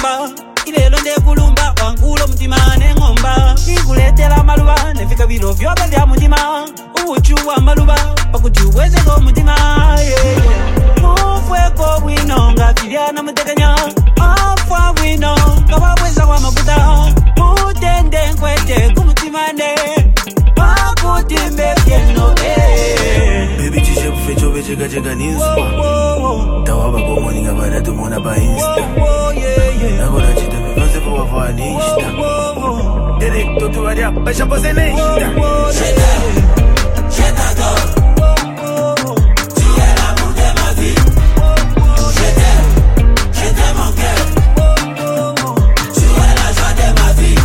ngomba ilelo ndekulumba wangulo mutima nengomba ikuletela maluba nefika biro vyoba vya mutima uchu wa maluba pakuti uwezeko mutima mufweko bwino nga filiana mutekanya afwa bwino nga wabweza kwa mabuta mutende nkwete kumutimane pakuti mbebyeno Baby chiche bufecho becheka cheka ninspa Tawaba komoni nga bada tumona pa insta Nagora chita me vanse po wafwa nishta Directo tu varia baisha pose nishta Je t'adore Tu es l'amour de ma vie Je t'aime mon cœur Tu es la joie de ma vie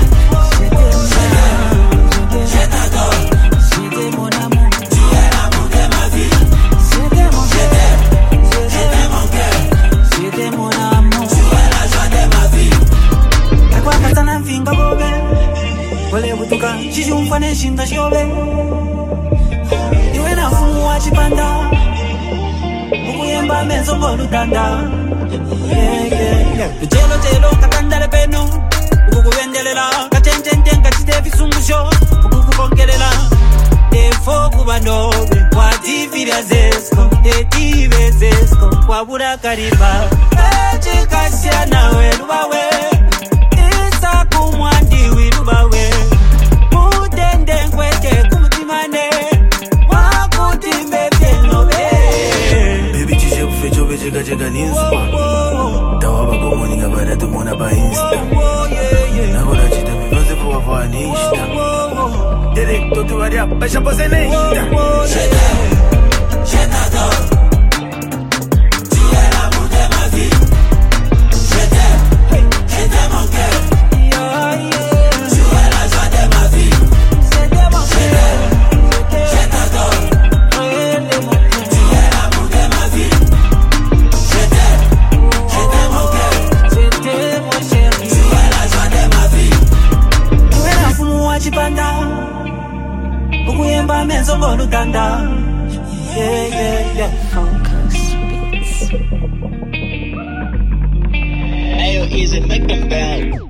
Je t'adore C'était mon amour Tu es l'amour de ma vie C'était mon cœur C'était mon amour Tu es la joie de ma vie Takwa katana mfinga bobe Wale butuka chishumfane shinda shobe Iwe na fumu wa chipanda Ukuyemba menzo ngolutanda Luchelo katandale peno Ukukubendelela Kachenten kachite visungusho Ukukukonkelela Defo kubanobe Watifira zesko Tetive zesko Wabura kariba Echikasia nawe lubawe Isa kumwandi wilubawe Mutende nkwete kumutimane Wakuti mbebyenobe Baby chiche bufecho becheka cheka ninspa Tawaba komoni nga bada tumona pa insta Nagora chita me vanse po wafwa nishta Directo tu varia baisha pose nishta Je t'adore Tu es l'amour de ma vie Je t'aime mon cœur Tu es la joie de ma vie Je t'adore Tu es l'amour de ma vie Je t'aime mon cœur Tu es la joie de ma vie Tu es la fumu wa chipanda Ukuyemba menzo ngolutanda Focus Beats. Ayo, easy, make them bounce.